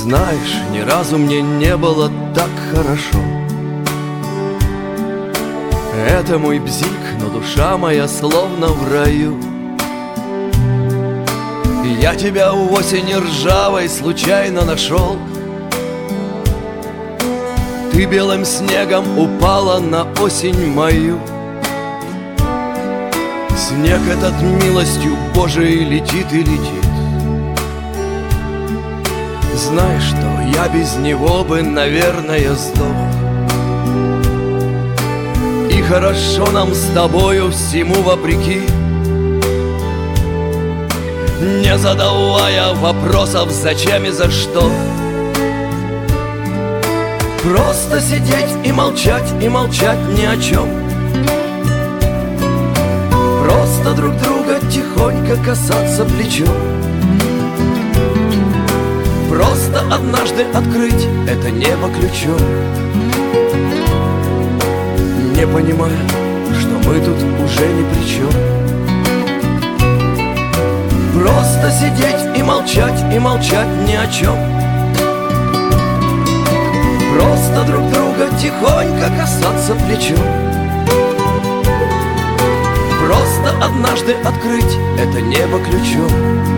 Знаешь, ни разу мне не было так хорошо. Это мой бзик, но душа моя словно в раю. Я тебя у осени ржавой случайно нашел. Ты белым снегом упала на осень мою. Снег этот милостью Божией летит и летит. Знаешь что, я без него бы, наверное, сдох. И хорошо нам с тобою всему вопреки, не задавая вопросов зачем и за что. Просто сидеть и молчать ни о чем. Просто друг друга тихонько касаться плечом. Просто однажды открыть это небо ключом, не понимая, что мы тут уже ни при чем. Просто сидеть и молчать ни о чем. Просто друг друга тихонько касаться плечом. Просто однажды открыть это небо ключом,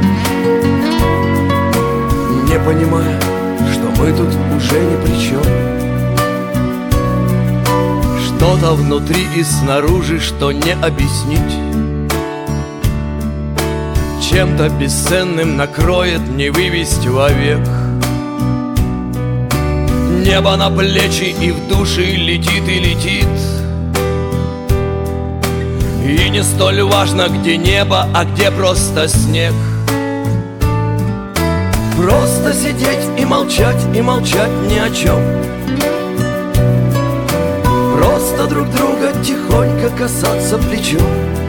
не понимая, что мы тут уже ни при чем. Что-то внутри и снаружи, что не объяснить, чем-то бесценным накроет, не вывести вовек. Небо на плечи и в души летит и летит. И не столь важно, где небо, а где просто снег. Просто сидеть и молчать ни о чем. Просто друг друга тихонько касаться плечом.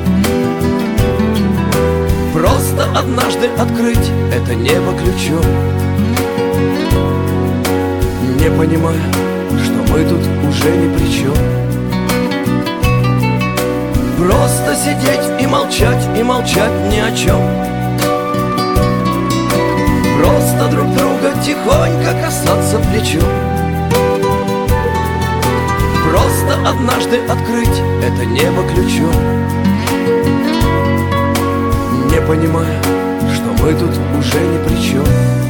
Просто однажды открыть это небо ключом, не понимая, что мы тут уже ни при чем. Просто сидеть и молчать ни о чем. Просто друг друга тихонько касаться плечом. Просто однажды открыть это небо ключом, не понимая, что мы тут уже ни при чем.